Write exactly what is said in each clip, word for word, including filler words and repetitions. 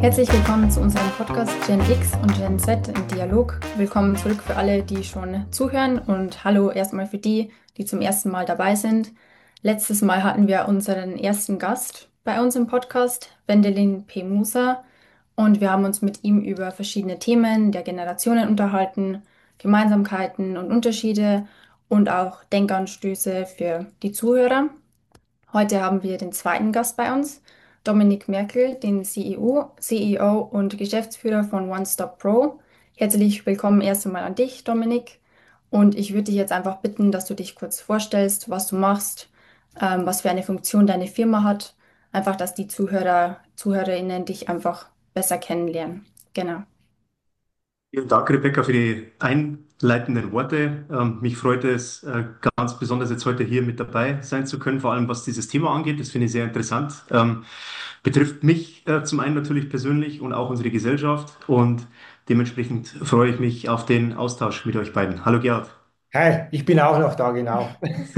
Herzlich willkommen zu unserem Podcast Gen X und Gen Z im Dialog. Willkommen zurück für alle, die schon zuhören und hallo erstmal für die, die zum ersten Mal dabei sind. Letztes Mal hatten wir unseren ersten Gast bei uns im Podcast, Wendelin P. Musa, und wir haben uns mit ihm über verschiedene Themen der Generationen unterhalten, Gemeinsamkeiten und Unterschiede und auch Denkanstöße für die Zuhörer. Heute haben wir den zweiten Gast bei uns, Dominik Merkel, den C E O, C E O und Geschäftsführer von One Stop Pro. Herzlich willkommen erst einmal an dich, Dominik. Und ich würde dich jetzt einfach bitten, dass du dich kurz vorstellst, was du machst, ähm, was für eine Funktion deine Firma hat. Einfach, dass die Zuhörer, ZuhörerInnen dich einfach besser kennenlernen. Genau. Vielen Dank, Rebecca, für die einleitenden Worte. Ähm, mich freut es äh, ganz besonders, jetzt heute hier mit dabei sein zu können, vor allem was dieses Thema angeht. Das finde ich sehr interessant. Ähm, betrifft mich äh, zum einen natürlich persönlich und auch unsere Gesellschaft. Und dementsprechend freue ich mich auf den Austausch mit euch beiden. Hallo Gerhard. Hi, ich bin auch noch da, genau.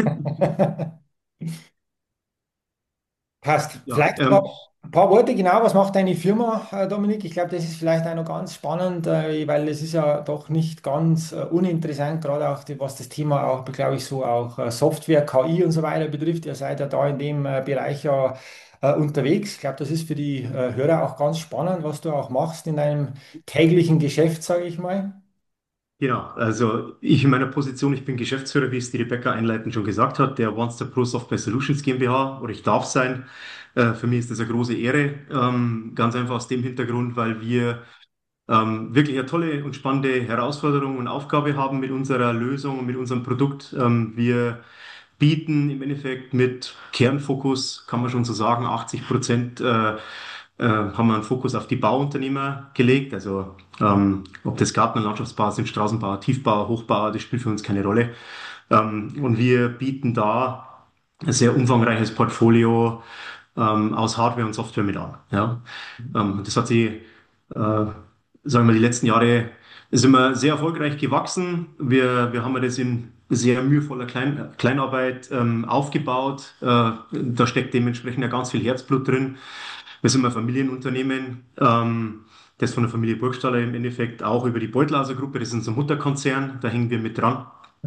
Passt. Ja, Vielleicht ein paar, ähm, ein paar Worte genau. Was macht deine Firma, äh, Dominik? Ich glaube, das ist vielleicht auch noch ganz spannend, äh, weil es ist ja doch nicht ganz äh, uninteressant, gerade auch die, was das Thema auch, glaube ich, so auch äh, Software, K I und so weiter betrifft. Ihr seid ja da in dem äh, Bereich ja äh, unterwegs. Ich glaube, das ist für die äh, Hörer auch ganz spannend, was du auch machst in deinem täglichen Geschäft, sage ich mal. Genau, also ich in meiner Position, ich bin Geschäftsführer, wie es die Rebecca einleitend schon gesagt hat, der One Stop Pro Software Solutions GmbH, oder ich darf sein. Äh, für mich ist das eine große Ehre, ähm, ganz einfach aus dem Hintergrund, weil wir ähm, wirklich eine tolle und spannende Herausforderung und Aufgabe haben mit unserer Lösung und mit unserem Produkt. Ähm, wir bieten im Endeffekt mit Kernfokus, kann man schon so sagen, achtzig Prozent äh, äh, haben wir einen Fokus auf die Bauunternehmer gelegt. Also ähm, ob das Garten- und Landschaftsbauer sind, Straßenbauer, Tiefbauer, Hochbauer, das spielt für uns keine Rolle. Ähm, und wir bieten da ein sehr umfangreiches Portfolio ähm, aus Hardware und Software mit an. Ja? Ähm, das hat sich, äh, sagen wir, die letzten Jahre sind wir sehr erfolgreich gewachsen. Wir, wir haben das in sehr mühevoller Klein, Kleinarbeit ähm, aufgebaut. Äh, da steckt dementsprechend ja ganz viel Herzblut drin. Wir sind ein Familienunternehmen, ähm, das von der Familie Burgstaller im Endeffekt auch über die Beutelhauser Gruppe, das ist unser Mutterkonzern, da hängen wir mit dran,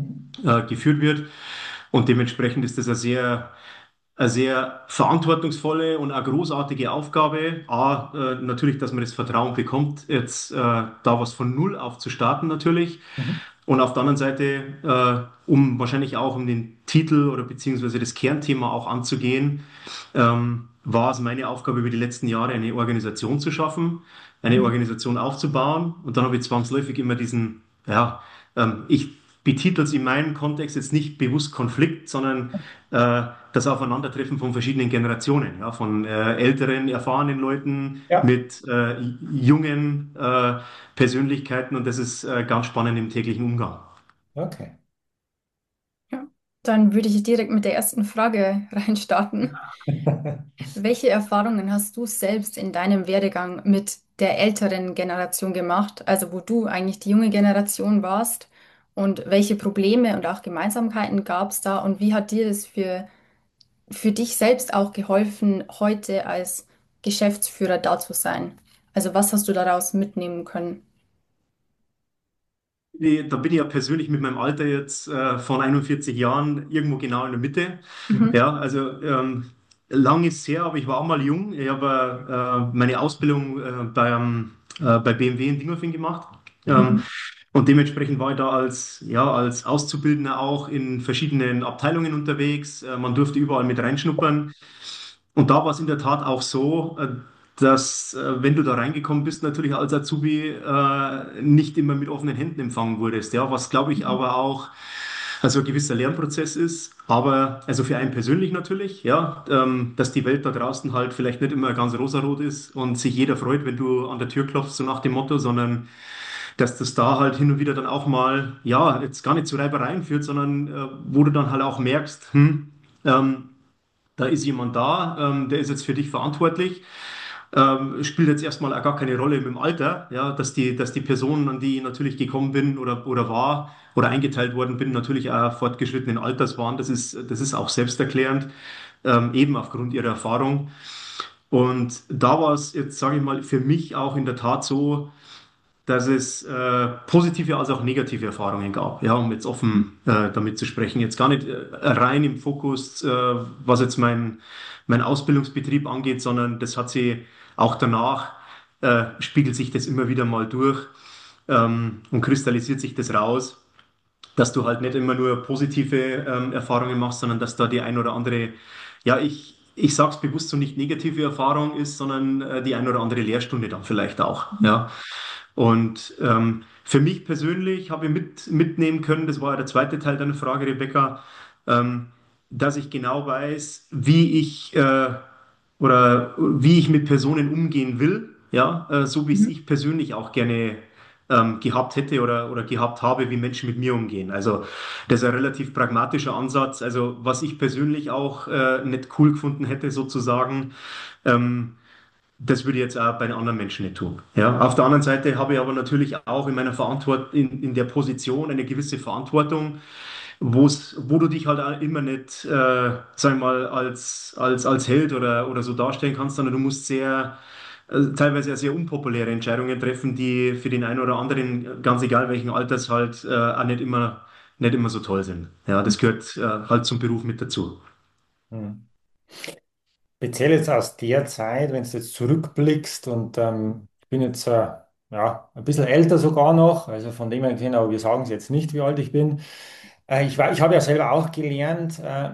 äh, geführt wird. Und dementsprechend ist das eine sehr eine sehr verantwortungsvolle und eine großartige Aufgabe. A, äh, natürlich, dass man das Vertrauen bekommt, jetzt äh, da was von Null auf zu starten natürlich. Mhm. Und auf der anderen Seite, äh, um wahrscheinlich auch um den Titel oder beziehungsweise das Kernthema auch anzugehen, ähm, war es meine Aufgabe über die letzten Jahre, eine Organisation zu schaffen, eine Mhm. Organisation aufzubauen. Und dann habe ich zwangsläufig immer diesen, ja, ähm, ich betitel es in meinem Kontext jetzt nicht bewusst Konflikt, sondern äh, das Aufeinandertreffen von verschiedenen Generationen, ja, von äh, älteren, erfahrenen Leuten Ja, mit äh, jungen äh, Persönlichkeiten, und das ist äh, ganz spannend im täglichen Umgang. okay. Ja. Dann würde ich direkt mit der ersten Frage reinstarten. Welche Erfahrungen hast du selbst in deinem Werdegang mit der älteren Generation gemacht, also wo du eigentlich die junge Generation warst? Und welche Probleme und auch Gemeinsamkeiten gab es da? Und wie hat dir das für, für dich selbst auch geholfen, heute als Geschäftsführer da zu sein? Also was hast du daraus mitnehmen können? Nee, da bin ich ja persönlich mit meinem Alter jetzt äh, von einundvierzig Jahren irgendwo genau in der Mitte. Mhm. Ja, also ähm, lang ist es her, aber ich war auch mal jung. Ich habe äh, meine Ausbildung äh, beim, äh, bei B M W in Dingolfing gemacht. Ähm, Mhm. und dementsprechend war ich da als, ja, als Auszubildender auch in verschiedenen Abteilungen unterwegs. Äh, man durfte überall mit reinschnuppern. Und da war es in der Tat auch so, äh, dass, äh, wenn du da reingekommen bist, natürlich als Azubi äh, nicht immer mit offenen Händen empfangen wurdest. Ja, was glaube ich Mhm. aber auch also ein gewisser Lernprozess ist, aber also für einen persönlich natürlich, ja, ähm, dass die Welt da draußen halt vielleicht nicht immer ganz rosarot ist und sich jeder freut, wenn du an der Tür klopfst, so nach dem Motto, sondern dass das da halt hin und wieder dann auch mal, ja, jetzt gar nicht zu Reibereien führt, sondern äh, wo du dann halt auch merkst, hm, ähm, da ist jemand da, ähm, der ist jetzt für dich verantwortlich. Ähm, spielt jetzt erstmal auch gar keine Rolle mit dem Alter, ja, dass die, dass die Person, an die ich natürlich gekommen bin oder, oder war oder eingeteilt worden bin, natürlich auch fortgeschrittenen Alters waren. Das ist, das ist auch selbsterklärend, ähm, eben aufgrund ihrer Erfahrung. Und da war es jetzt, sage ich mal, für mich auch in der Tat so, dass es äh, positive als auch negative Erfahrungen gab, ja, um jetzt offen äh, damit zu sprechen. Jetzt gar nicht äh, rein im Fokus, äh, was jetzt mein, mein Ausbildungsbetrieb angeht, sondern das hat sie auch danach, äh, spiegelt sich das immer wieder mal durch ähm, und kristallisiert sich das raus, dass du halt nicht immer nur positive ähm, Erfahrungen machst, sondern dass da die ein oder andere, ja, ich, ich sage es bewusst so nicht negative Erfahrung ist, sondern äh, die ein oder andere Lehrstunde dann vielleicht auch, ja. Und ähm, für mich persönlich habe ich mit, mitnehmen können, das war ja der zweite Teil deiner Frage, Rebecca, ähm, dass ich genau weiß, wie ich äh, oder wie ich mit Personen umgehen will, ja, äh, so wie es Mhm. ich persönlich auch gerne ähm, gehabt hätte oder, oder gehabt habe, wie Menschen mit mir umgehen. Also das ist ein relativ pragmatischer Ansatz. Also was ich persönlich auch äh, nicht cool gefunden hätte, sozusagen, ähm, das würde ich jetzt auch bei den anderen Menschen nicht tun. Ja? Auf der anderen Seite habe ich aber natürlich auch in meiner Verantwortung, in, in der Position eine gewisse Verantwortung, wo's, wo du dich halt auch immer nicht, äh, sag ich mal, als, als, als Held oder, oder so darstellen kannst, sondern du musst sehr, äh, teilweise auch sehr unpopuläre Entscheidungen treffen, die für den einen oder anderen, ganz egal welchen Alters, halt äh, auch nicht immer, nicht immer so toll sind. Ja, das gehört äh, halt zum Beruf mit dazu. Mhm. Speziell jetzt aus der Zeit, wenn du jetzt zurückblickst und ähm, ich bin jetzt äh, ja, ein bisschen älter sogar noch, also von dem her gesehen, aber wir sagen es jetzt nicht, wie alt ich bin. Äh, ich, war- ich habe ja selber auch gelernt. Äh,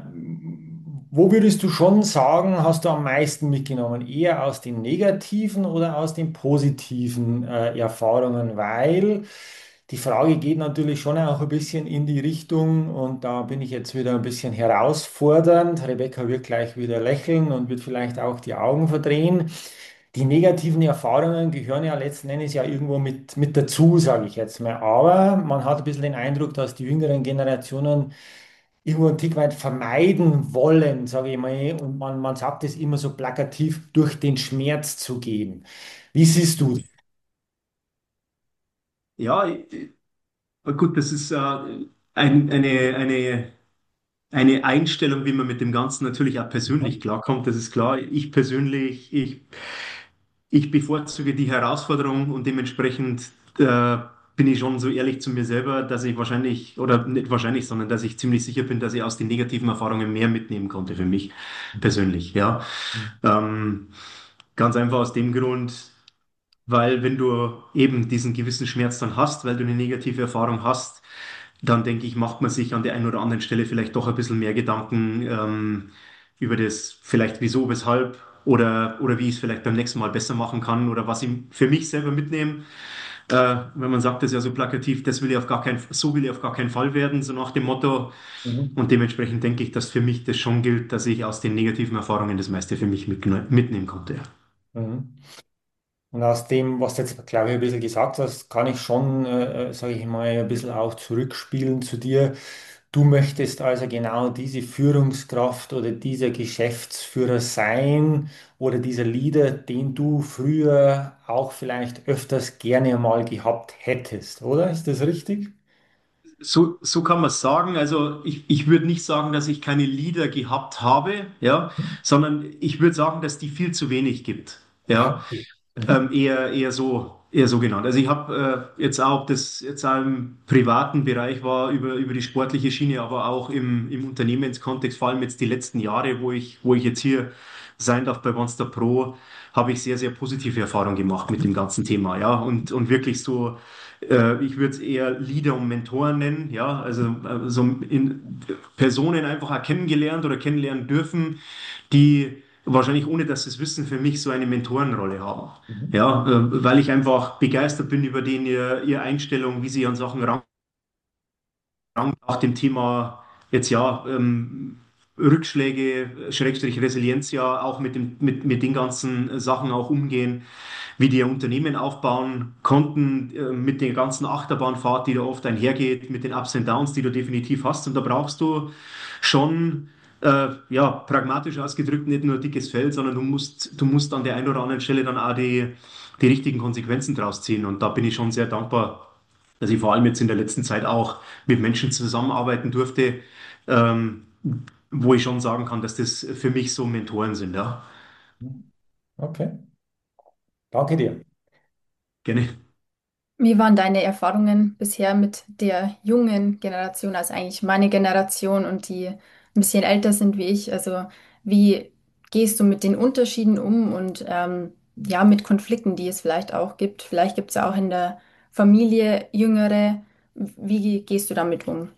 wo würdest du schon sagen, hast du am meisten mitgenommen? Eher aus den negativen oder aus den positiven äh, Erfahrungen? Weil die Frage geht natürlich schon auch ein bisschen in die Richtung und da bin ich jetzt wieder ein bisschen herausfordernd. Rebecca wird gleich wieder lächeln und wird vielleicht auch die Augen verdrehen. Die negativen Erfahrungen gehören ja letzten Endes ja irgendwo mit, mit dazu, sage ich jetzt mal. Aber man hat ein bisschen den Eindruck, dass die jüngeren Generationen irgendwo ein Tick weit vermeiden wollen, sage ich mal. Und man, man sagt es immer so plakativ, durch den Schmerz zu gehen. Wie siehst du das? Ja, äh, gut, das ist äh, ein, eine, eine eine Einstellung, wie man mit dem Ganzen natürlich auch persönlich Mhm. klarkommt. Das ist klar. Ich persönlich, ich, ich bevorzuge die Herausforderung und dementsprechend äh, bin ich schon so ehrlich zu mir selber, dass ich wahrscheinlich, oder nicht wahrscheinlich, sondern dass ich ziemlich sicher bin, dass ich aus den negativen Erfahrungen mehr mitnehmen konnte für mich persönlich. Ja. Ähm, ganz einfach aus dem Grund, weil wenn du eben diesen gewissen Schmerz dann hast, weil du eine negative Erfahrung hast, dann denke ich, macht man sich an der einen oder anderen Stelle vielleicht doch ein bisschen mehr Gedanken ähm, über das vielleicht wieso, weshalb oder, oder wie ich es vielleicht beim nächsten Mal besser machen kann oder was ich für mich selber mitnehme. Äh, wenn man sagt das ja so plakativ, das will ich auf gar keinen, so will ich auf gar keinen Fall werden, so nach dem Motto. Mhm. Und dementsprechend denke ich, dass für mich das schon gilt, dass ich aus den negativen Erfahrungen das meiste für mich mitgene- mitnehmen konnte. Mhm. Und aus dem, was du jetzt, glaube ich, ein bisschen gesagt hast, kann ich schon, äh, sage ich mal, ein bisschen auch zurückspielen zu dir. Du möchtest also genau diese Führungskraft oder dieser Geschäftsführer sein oder dieser Leader, den du früher auch vielleicht öfters gerne mal gehabt hättest, oder? Ist das richtig? So, so kann man es sagen. Also ich, ich würde nicht sagen, dass ich keine Lieder gehabt habe, ja, sondern ich würde sagen, dass die viel zu wenig gibt. Ah, Ja, okay. Mhm. ähm, eher, eher so, eher so genannt. Also ich habe äh, jetzt auch, ob das jetzt auch im privaten Bereich war, über, über die sportliche Schiene, aber auch im, im Unternehmenskontext, vor allem jetzt die letzten Jahre, wo ich, wo ich jetzt hier sein darf bei Monster Pro, habe ich sehr, sehr positive Erfahrungen gemacht mit dem ganzen Thema, ja, und, und wirklich so, äh, ich würde es eher Leader und Mentoren nennen, ja, also äh, so in Personen einfach auch kennengelernt oder kennenlernen dürfen, die wahrscheinlich ohne dass sie es wissen, für mich so eine Mentorenrolle haben. Mhm. Ja, äh, weil ich einfach begeistert bin über den, ihr, ihre Einstellung, wie sie an Sachen ran, nach dem Thema jetzt ja ähm, Rückschläge, Schrägstrich Resilienz ja auch mit dem, mit, mit den ganzen Sachen auch umgehen, wie die ihr Unternehmen aufbauen konnten, äh, mit der ganzen Achterbahnfahrt, die da oft einhergeht, mit den Ups und Downs, die du definitiv hast. Und da brauchst du schon, äh, ja, pragmatisch ausgedrückt, nicht nur dickes Fell, sondern du musst, du musst an der einen oder anderen Stelle dann auch die, die richtigen Konsequenzen draus ziehen. Und da bin ich schon sehr dankbar, dass ich vor allem jetzt in der letzten Zeit auch mit Menschen zusammenarbeiten durfte, ähm, wo ich schon sagen kann, dass das für mich so Mentoren sind, ja. Okay, danke dir. Gerne. Wie waren deine Erfahrungen bisher mit der jungen Generation, also eigentlich meine Generation und die ein bisschen älter sind wie ich? Also wie gehst du mit den Unterschieden um und ähm, ja, mit Konflikten, die es vielleicht auch gibt? Vielleicht gibt es ja auch in der Familie Jüngere. Wie gehst du damit um?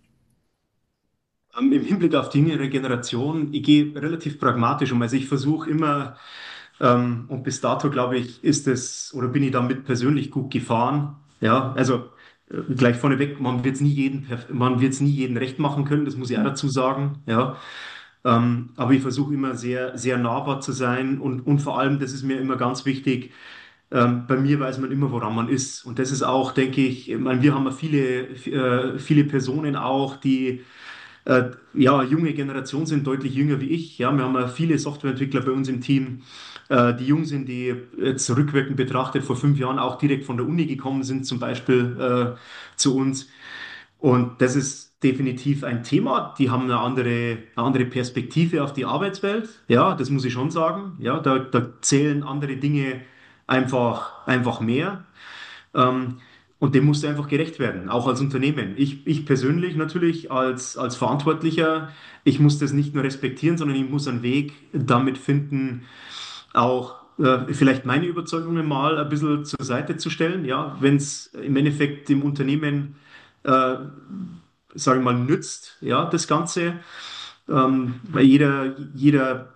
Ähm, Im Hinblick auf die jüngere Generation, ich gehe relativ pragmatisch um. Also ich versuche immer, ähm, und bis dato, glaube ich, ist es, oder bin ich damit persönlich gut gefahren. Ja, also äh, gleich vorneweg, man wird es nie jeden, perf- man wird es nie jeden recht machen können, das muss ich auch dazu sagen. Ja, ähm, aber ich versuche immer sehr, sehr nahbar zu sein und, und vor allem, das ist mir immer ganz wichtig, ähm, bei mir weiß man immer, woran man ist. Und das ist auch, denke ich, ich meine, wir haben ja viele, äh, viele Personen auch, die äh, ja, junge Generation sind, deutlich jünger wie ich. Ja, wir haben ja viele Softwareentwickler bei uns im Team, äh, die jung sind, die jetzt rückwirkend betrachtet vor fünf Jahren auch direkt von der Uni gekommen sind, zum Beispiel äh, zu uns. Und das ist definitiv ein Thema. Die haben eine andere, eine andere Perspektive auf die Arbeitswelt. Ja, das muss ich schon sagen. Ja, da, da zählen andere Dinge einfach, einfach mehr. Ähm, und dem musst du einfach gerecht werden, auch als Unternehmen. Ich, ich persönlich natürlich als, als Verantwortlicher, ich muss das nicht nur respektieren, sondern ich muss einen Weg damit finden, auch äh, vielleicht meine Überzeugungen mal ein bisschen zur Seite zu stellen. Ja, wenn es im Endeffekt dem Unternehmen, äh, sage ich mal, nützt, ja, das Ganze. Ähm, weil jeder, jeder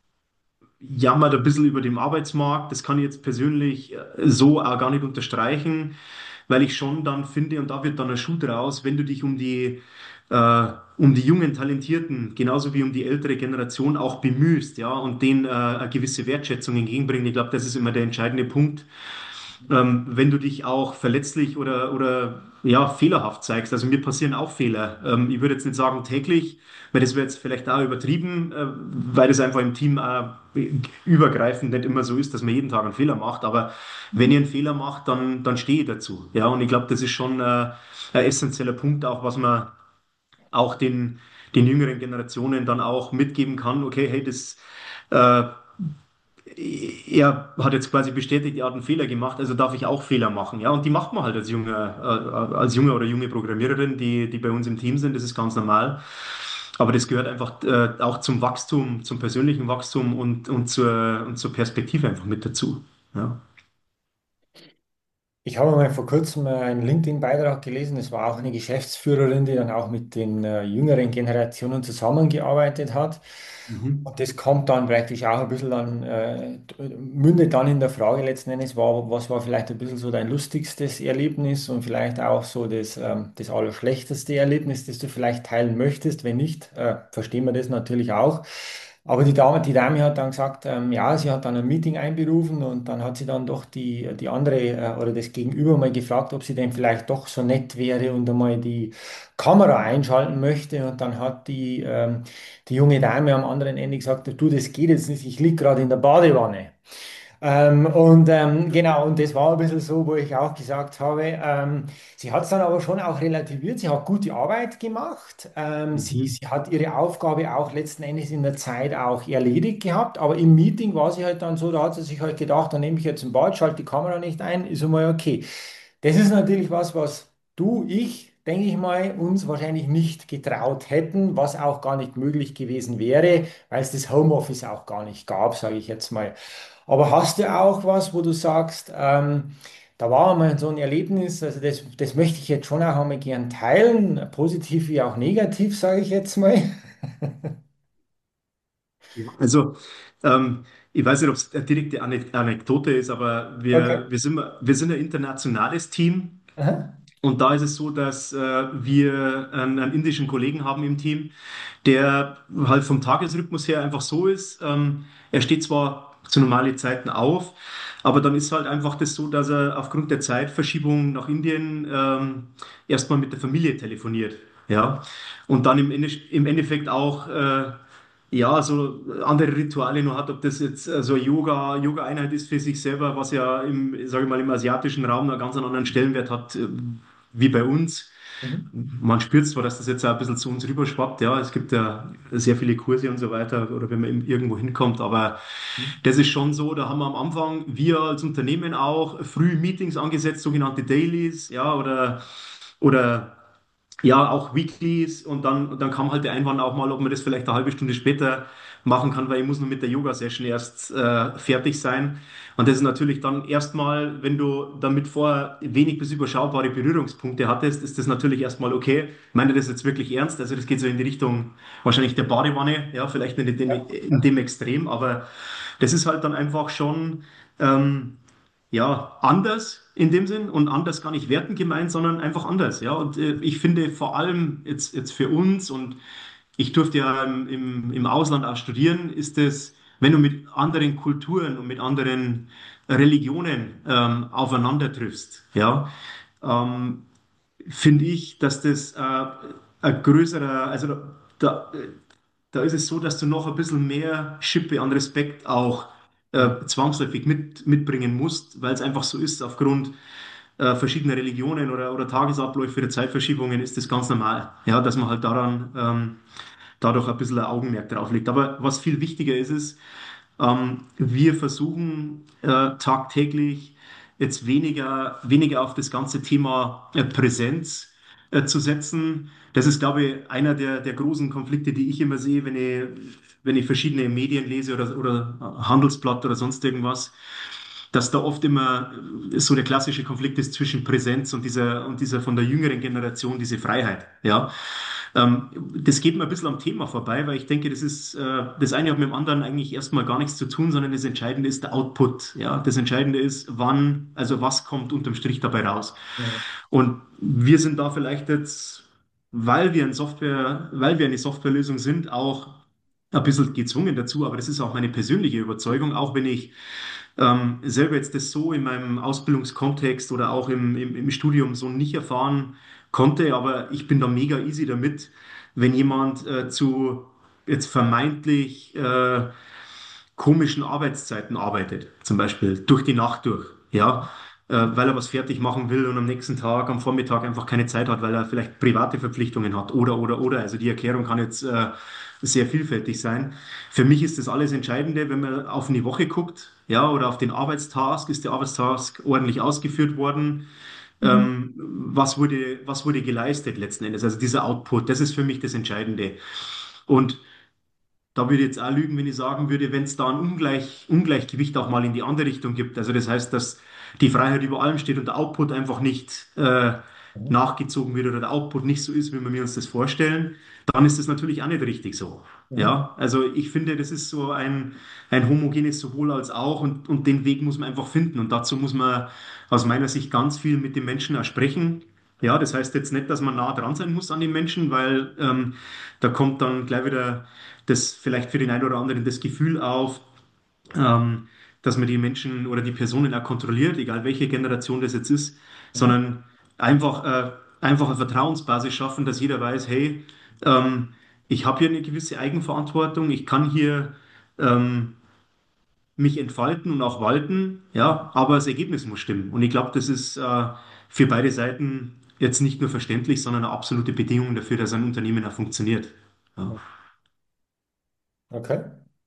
jammert ein bisschen über den Arbeitsmarkt. Das kann ich jetzt persönlich äh, so auch gar nicht unterstreichen, weil ich schon dann finde, und da wird dann ein Schuh draus, wenn du dich um die, äh, um die jungen Talentierten, genauso wie um die ältere Generation auch bemühst, ja, und denen äh, eine gewisse Wertschätzung entgegenbringen. Ich glaube, das ist immer der entscheidende Punkt, ähm, wenn du dich auch verletzlich oder, oder ja, fehlerhaft zeigst. Also mir passieren auch Fehler. Ähm, ich würde jetzt nicht sagen täglich, weil das wäre jetzt vielleicht auch übertrieben, äh, weil das einfach im Team auch übergreifend nicht immer so ist, dass man jeden Tag einen Fehler macht. Aber wenn ihr einen Fehler macht, dann, dann stehe ich dazu. Ja, und ich glaube, das ist schon äh, ein essentieller Punkt, auch was man auch den, den jüngeren Generationen dann auch mitgeben kann. Okay, hey, das äh, er hat jetzt quasi bestätigt, er hat einen Fehler gemacht, also darf ich auch Fehler machen. Ja, und die macht man halt als junger, äh, als junge oder junge Programmiererin, die, die bei uns im Team sind, das ist ganz normal. Aber das gehört einfach äh, auch zum Wachstum, zum persönlichen Wachstum und, und, zur, und zur Perspektive einfach mit dazu. Ja. Ich habe mal vor kurzem äh, einen LinkedIn-Beitrag gelesen. Es war auch eine Geschäftsführerin, die dann auch mit den äh, jüngeren Generationen zusammengearbeitet hat. Mhm. Und das kommt dann praktisch auch ein bisschen dann, äh, mündet dann in der Frage letzten Endes, war, was war vielleicht ein bisschen so dein lustigstes Erlebnis und vielleicht auch so das, ähm, das allerschlechteste Erlebnis, das du vielleicht teilen möchtest. Wenn nicht, äh, verstehen wir das natürlich auch. Aber die Dame, die Dame hat dann gesagt, ähm, ja, sie hat dann ein Meeting einberufen und dann hat sie dann doch die, die andere äh, oder das Gegenüber mal gefragt, ob sie denn vielleicht doch so nett wäre und einmal die Kamera einschalten möchte. Und dann hat die, ähm, die junge Dame am anderen Ende gesagt, du, das geht jetzt nicht, ich liege gerade in der Badewanne. Ähm, und ähm, genau, und das war ein bisschen so, wo ich auch gesagt habe, ähm, sie hat es dann aber schon auch relativiert, sie hat gute Arbeit gemacht, ähm, sie, Mhm. sie hat ihre Aufgabe auch letzten Endes in der Zeit auch erledigt gehabt, aber im Meeting war sie halt dann so, da hat sie sich halt gedacht, dann nehme ich jetzt ein Bad, schalte die Kamera nicht ein, ist einmal okay. Das ist natürlich was, was du, ich, denke ich mal, uns wahrscheinlich nicht getraut hätten, was auch gar nicht möglich gewesen wäre, weil es das Homeoffice auch gar nicht gab, sage ich jetzt mal. Aber hast du auch was, wo du sagst, ähm, da war mal so ein Erlebnis, also das, das möchte ich jetzt schon auch einmal gern teilen, positiv wie auch negativ, sage ich jetzt mal. Ja. Also, ähm, ich weiß nicht, ob es eine direkte Ane- Anekdote ist, aber Okay. wir, wir sind, wir sind ein internationales Team. Aha. Und da ist es so, dass äh, wir einen, einen indischen Kollegen haben im Team, der halt vom Tagesrhythmus her einfach so ist. Ähm, er steht zwar zu normalen Zeiten auf, aber dann ist halt einfach das so, dass er aufgrund der Zeitverschiebung nach Indien ähm, erstmal mit der Familie telefoniert. Ja. Und dann im, Ende, im Endeffekt auch äh, ja, so andere Rituale noch hat, ob das jetzt äh, so eine Yoga, Yoga-Einheit ist für sich selber, was ja im, sage ich mal, im asiatischen Raum einen ganz anderen Stellenwert hat, äh, wie bei uns. Mhm. Man spürt zwar, dass das jetzt auch ein bisschen zu uns rüberschwappt, ja, es gibt ja sehr viele Kurse und so weiter, oder wenn man eben irgendwo hinkommt, aber Mhm. das ist schon so, da haben wir am Anfang, wir als Unternehmen auch, früh Meetings angesetzt, sogenannte Dailies, ja, oder, oder ja, auch Weeklies und dann, und dann kam halt der Einwand auch mal, ob man das vielleicht eine halbe Stunde später machen kann, weil ich muss nur mit der Yoga-Session erst äh, fertig sein. Und das ist natürlich dann erstmal, wenn du damit vorher wenig bis überschaubare Berührungspunkte hattest, ist das natürlich erstmal okay. Ich meine das jetzt wirklich ernst? Also das geht so in die Richtung wahrscheinlich der Badewanne, ja, vielleicht nicht in dem, Ja. in dem Extrem, aber das ist halt dann einfach schon ähm, ja, anders in dem Sinn und anders gar nicht wertend gemeint, sondern einfach anders. Ja, und äh, ich finde vor allem jetzt, jetzt für uns und ich durfte ja im, im, im Ausland auch studieren, ist es, wenn du mit anderen Kulturen und mit anderen Religionen ähm, aufeinander triffst, ja, ähm, finde ich, dass das äh, ein größerer, also da, da, da ist es so, dass du noch ein bisschen mehr Schippe an Respekt auch Mhm. äh, zwangsläufig mit, mitbringen musst, weil es einfach so ist, aufgrund äh, verschiedener Religionen oder, oder Tagesabläufe oder Zeitverschiebungen ist das ganz normal, ja, dass man halt daran ähm, dadurch ein bisschen ein Augenmerk drauf legt. Aber was viel wichtiger ist, ist, ähm, wir versuchen äh, tagtäglich jetzt weniger, weniger auf das ganze Thema äh, Präsenz äh, zu setzen. Das ist, glaube ich, einer der, der großen Konflikte, die ich immer sehe, wenn ich, wenn ich verschiedene Medien lese oder, oder Handelsblatt oder sonst irgendwas, dass da oft immer so der klassische Konflikt ist zwischen Präsenz und dieser, und dieser von der jüngeren Generation, diese Freiheit. Ja. Ähm, das geht mir ein bisschen am Thema vorbei, weil ich denke, das ist, äh, das eine hat mit dem anderen eigentlich erstmal gar nichts zu tun, sondern das Entscheidende ist der Output. Ja. Das Entscheidende ist, wann, also was kommt unterm Strich dabei raus. Mhm. Und wir sind da vielleicht jetzt, weil wir ein Software, weil wir eine Softwarelösung sind, auch ein bisschen gezwungen dazu, aber das ist auch meine persönliche Überzeugung, auch wenn ich ähm, selber jetzt das so in meinem Ausbildungskontext oder auch im, im, im Studium so nicht erfahren konnte, aber ich bin da mega easy damit, wenn jemand äh, zu jetzt vermeintlich äh, komischen Arbeitszeiten arbeitet, zum Beispiel durch die Nacht durch, ja, äh, weil er was fertig machen will und am nächsten Tag, am Vormittag einfach keine Zeit hat, weil er vielleicht private Verpflichtungen hat oder, oder, oder. Also die Erklärung kann jetzt äh, sehr vielfältig sein. Für mich ist das alles Entscheidende, wenn man auf eine Woche guckt, ja, oder auf den Arbeitstask, ist der Arbeitstask ordentlich ausgeführt worden? Mhm. Ähm, was wurde, was wurde geleistet letzten Endes? Also dieser Output, das ist für mich das Entscheidende. Und da würde ich jetzt auch lügen, wenn ich sagen würde, wenn es da ein Ungleich, Ungleichgewicht auch mal in die andere Richtung gibt. Also das heißt, dass die Freiheit über allem steht und der Output einfach nicht äh, Mhm. nachgezogen wird oder der Output nicht so ist, wie wir uns das vorstellen, dann ist das natürlich auch nicht richtig so. Mhm. Ja, also ich finde, das ist so ein, ein homogenes sowohl als auch und, und den Weg muss man einfach finden. Und dazu muss man aus meiner Sicht ganz viel mit den Menschen auch sprechen. Ja, das heißt jetzt nicht, dass man nah dran sein muss an den Menschen, weil ähm, da kommt dann gleich wieder das vielleicht für den einen oder anderen das Gefühl auf, ähm, dass man die Menschen oder die Personen auch kontrolliert, egal welche Generation das jetzt ist, Mhm. sondern einfach, äh, einfach eine Vertrauensbasis schaffen, dass jeder weiß, hey, ähm, ich habe hier eine gewisse Eigenverantwortung, ich kann hier ähm, mich entfalten und auch walten, ja, aber das Ergebnis muss stimmen. Und ich glaube, das ist äh, für beide Seiten jetzt nicht nur verständlich, sondern eine absolute Bedingung dafür, dass ein Unternehmen auch funktioniert. Ja. Mhm. Okay.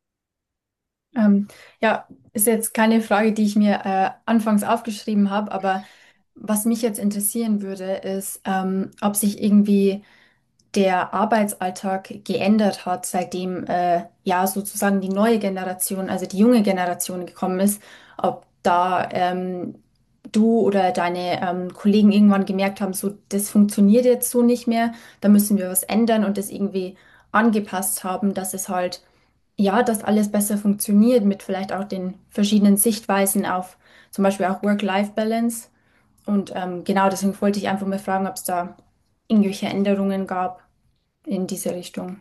Ähm, ja, ist jetzt keine Frage, die ich mir äh, anfangs aufgeschrieben habe, aber was mich jetzt interessieren würde, ist, ähm, ob sich irgendwie der Arbeitsalltag geändert hat, seitdem äh, ja sozusagen die neue Generation, also die junge Generation gekommen ist, ob da ähm, du oder deine ähm, Kollegen irgendwann gemerkt haben, so das funktioniert jetzt so nicht mehr, da müssen wir was ändern und das irgendwie angepasst haben, dass es halt ja, dass alles besser funktioniert mit vielleicht auch den verschiedenen Sichtweisen auf zum Beispiel auch Work-Life-Balance. Und ähm, genau deswegen wollte ich einfach mal fragen, ob es da irgendwelche Änderungen gab in diese Richtung.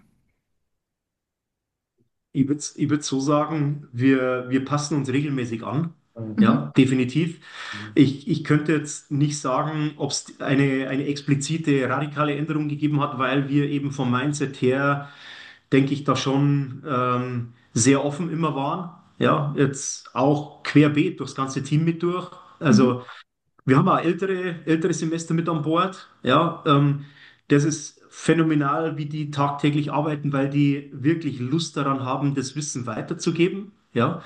Ich würde ich würd so sagen, wir, wir passen uns regelmäßig an. Mhm. Mhm. Ja, definitiv. Mhm. Ich, ich könnte jetzt nicht sagen, ob es eine, eine explizite radikale Änderung gegeben hat, weil wir eben vom Mindset her, denke ich, da schon ähm, sehr offen immer waren. Ja, jetzt auch querbeet durchs ganze Team mit durch. Mhm. Also Wir haben auch ältere, ältere Semester mit an Bord. Ja, ähm, das ist phänomenal, wie die tagtäglich arbeiten, weil die wirklich Lust daran haben, das Wissen weiterzugeben. Ja,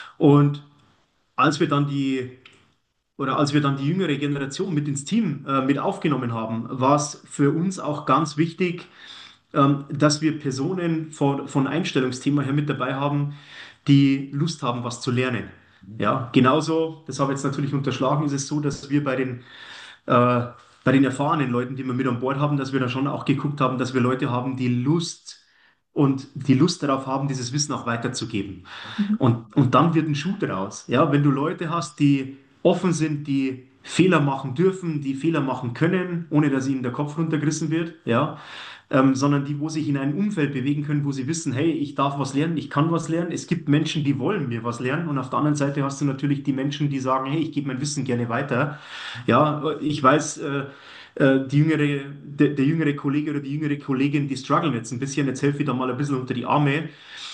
und als wir dann die oder als wir dann die jüngere Generation mit ins Team äh, mit aufgenommen haben, war es für uns auch ganz wichtig, ähm, dass wir Personen von, von Einstellungsthema her mit dabei haben, die Lust haben, was zu lernen. Ja, genauso, das habe ich jetzt natürlich unterschlagen, ist es so, dass wir bei den, äh, bei den erfahrenen Leuten, die wir mit an Bord haben, dass wir da schon auch geguckt haben, dass wir Leute haben, die Lust und die Lust darauf haben, dieses Wissen auch weiterzugeben. Mhm. Und, und dann wird ein Schuh draus. Ja, wenn du Leute hast, die offen sind, die Fehler machen dürfen, die Fehler machen können, ohne dass ihnen der Kopf runtergerissen wird, ja, ähm, sondern die, wo sich in einem Umfeld bewegen können, wo sie wissen, hey, ich darf was lernen, ich kann was lernen. Es gibt Menschen, die wollen mir was lernen und auf der anderen Seite hast du natürlich die Menschen, die sagen, hey, ich gebe mein Wissen gerne weiter. Ja, ich weiß, äh, äh, die jüngere, der, der jüngere Kollege oder die jüngere Kollegin, die strugglen jetzt ein bisschen, jetzt helfe ich da mal ein bisschen unter die Arme.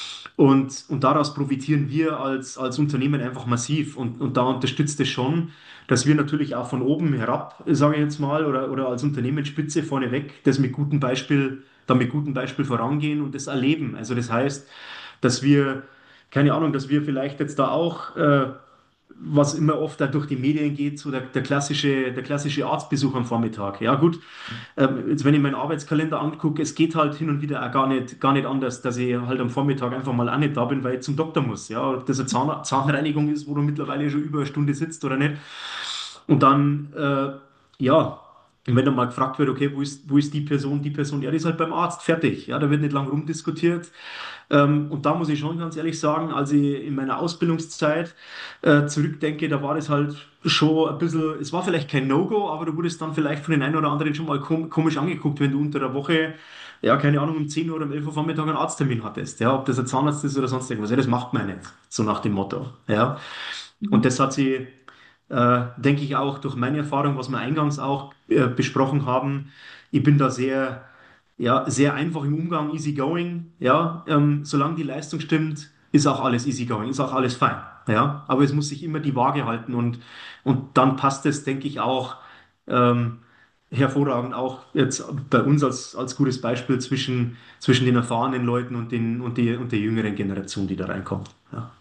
Und, und daraus profitieren wir als, als Unternehmen einfach massiv. Und, und da unterstützt es schon, dass wir natürlich auch von oben herab, sage ich jetzt mal, oder, oder als Unternehmensspitze vorneweg, das mit gutem Beispiel, da mit gutem Beispiel vorangehen und das erleben. Also das heißt, dass wir, keine Ahnung, dass wir vielleicht jetzt da auch, äh, was immer oft da durch die Medien geht, so der, der klassische, der klassische Arztbesuch am Vormittag. Ja gut, ähm, jetzt wenn ich meinen Arbeitskalender angucke, es geht halt hin und wieder auch gar nicht, gar nicht anders, dass ich halt am Vormittag einfach mal auch nicht da bin, weil ich zum Doktor muss. Ja, ob das eine Zahn Zahnreinigung ist, wo du mittlerweile schon über eine Stunde sitzt oder nicht. Und dann, äh, ja, und wenn dann mal gefragt wird, okay, wo ist, wo ist die Person, die Person, ja, die ist halt beim Arzt, fertig. Ja, da wird nicht lang rumdiskutiert. Ähm, und da muss ich schon ganz ehrlich sagen, als ich in meiner Ausbildungszeit äh, zurückdenke, da war das halt schon ein bisschen, es war vielleicht kein No-Go, aber du wurdest dann vielleicht von den einen oder anderen schon mal kom komisch angeguckt, wenn du unter der Woche, ja, keine Ahnung, um zehn Uhr oder um elf Uhr Vormittag einen Arzttermin hattest. Ja, ob das ein Zahnarzt ist oder sonst irgendwas. Ja, das macht man ja nicht, so nach dem Motto. Ja. Und Mhm. das hat sie, äh, denke ich, auch durch meine Erfahrung, was wir eingangs auch äh, besprochen haben, ich bin da sehr, ja, sehr einfach im Umgang, easy going. Ja, ähm, solange die Leistung stimmt, ist auch alles easy going, ist auch alles fein. Ja, aber es muss sich immer die Waage halten und, und dann passt es, denke ich, auch ähm, hervorragend, auch jetzt bei uns als, als gutes Beispiel zwischen, zwischen den erfahrenen Leuten und, den, und, die, und der jüngeren Generation, die da reinkommt. Ja.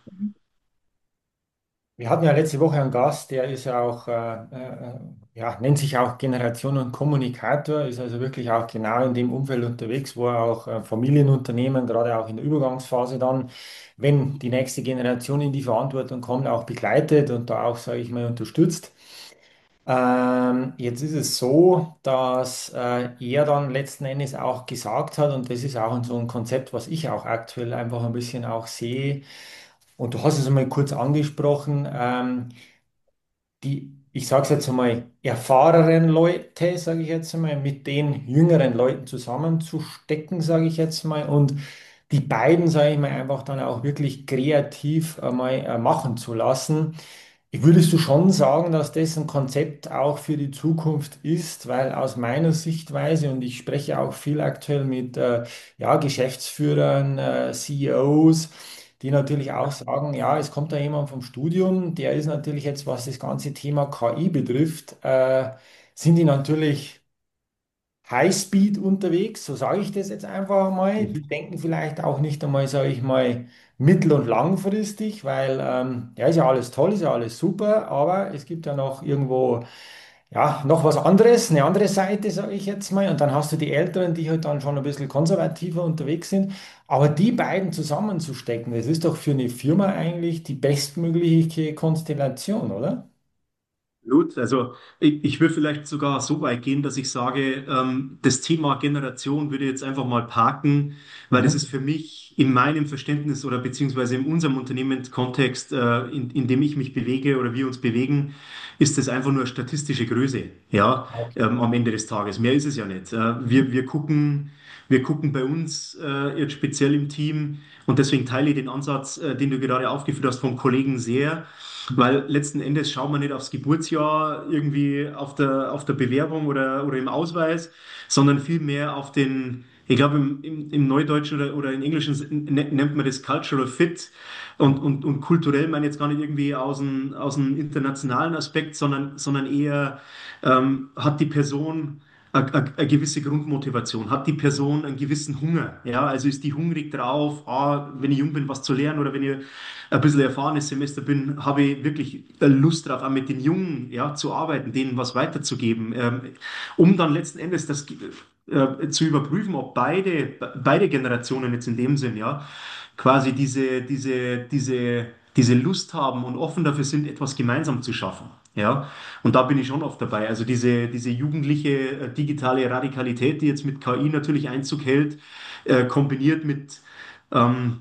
Wir hatten ja letzte Woche einen Gast, der ist ja auch, äh, äh, ja, nennt sich auch Generation und Kommunikator, ist also wirklich auch genau in dem Umfeld unterwegs, wo er auch äh, Familienunternehmen, gerade auch in der Übergangsphase dann, wenn die nächste Generation in die Verantwortung kommt, auch begleitet und da auch, sage ich mal, unterstützt. Ähm, jetzt ist es so, dass äh, er dann letzten Endes auch gesagt hat, und das ist auch so ein Konzept, was ich auch aktuell einfach ein bisschen auch sehe, und du hast es einmal kurz angesprochen, ähm, die, ich sage es jetzt einmal, erfahrenen Leute, sage ich jetzt einmal, mit den jüngeren Leuten zusammenzustecken, sage ich jetzt mal, und die beiden, sage ich mal, einfach dann auch wirklich kreativ einmal äh, machen zu lassen. Würdest du schon sagen, dass das ein Konzept auch für die Zukunft ist? Weil aus meiner Sichtweise, und ich spreche auch viel aktuell mit äh, ja, Geschäftsführern, äh, C E Os, die natürlich auch sagen, ja, es kommt da jemand vom Studium, der ist natürlich jetzt, was das ganze Thema K I betrifft, äh, sind die natürlich Highspeed unterwegs, so sage ich das jetzt einfach mal. Die Mhm. denken vielleicht auch nicht einmal, sage ich mal, mittel- und langfristig, weil ähm, ja, ist ja alles toll, ist ja alles super, aber es gibt ja noch irgendwo, ja, noch was anderes, eine andere Seite, sage ich jetzt mal. Und dann hast du die Älteren, die halt dann schon ein bisschen konservativer unterwegs sind. Aber die beiden zusammenzustecken, das ist doch für eine Firma eigentlich die bestmögliche Konstellation, oder? Gut, also ich, ich würde vielleicht sogar so weit gehen, dass ich sage, ähm, das Thema Generation würde ich jetzt einfach mal parken, weil das ist Mhm. für mich in meinem Verständnis oder beziehungsweise in unserem Unternehmenskontext, äh, in, in dem ich mich bewege oder wir uns bewegen, ist das einfach nur statistische Größe, ja, Okay. ähm, am Ende des Tages. Mehr ist es ja nicht. Äh, wir, wir gucken, wir gucken bei uns äh, jetzt speziell im Team und deswegen teile ich den Ansatz, äh, den du gerade aufgeführt hast, vom Kollegen sehr. Weil letzten Endes schauen wir nicht aufs Geburtsjahr irgendwie auf der, auf der Bewerbung oder, oder im Ausweis, sondern vielmehr auf den, Ich glaube, im, im, im Neudeutschen oder, oder im Englischen ne- nennt man das Cultural Fit. Und, und, und kulturell meine ich jetzt gar nicht irgendwie aus dem, aus dem internationalen Aspekt, sondern, sondern eher ähm, hat die Person eine, eine, eine gewisse Grundmotivation, hat die Person einen gewissen Hunger. Ja, also ist die hungrig drauf, ah, wenn ich jung bin, was zu lernen oder wenn ich ein bisschen erfahrenes Semester bin, habe ich wirklich Lust drauf, auch mit den Jungen ja, zu arbeiten, denen was weiterzugeben, ähm, um dann letzten Endes das äh, zu überprüfen, ob beide, beide Generationen jetzt in dem Sinn, ja, quasi diese, diese, diese, diese Lust haben und offen dafür sind, etwas gemeinsam zu schaffen. Ja, und da bin ich schon oft dabei. Also diese, diese jugendliche äh, digitale Radikalität, die jetzt mit K I natürlich Einzug hält, äh, kombiniert mit, ähm,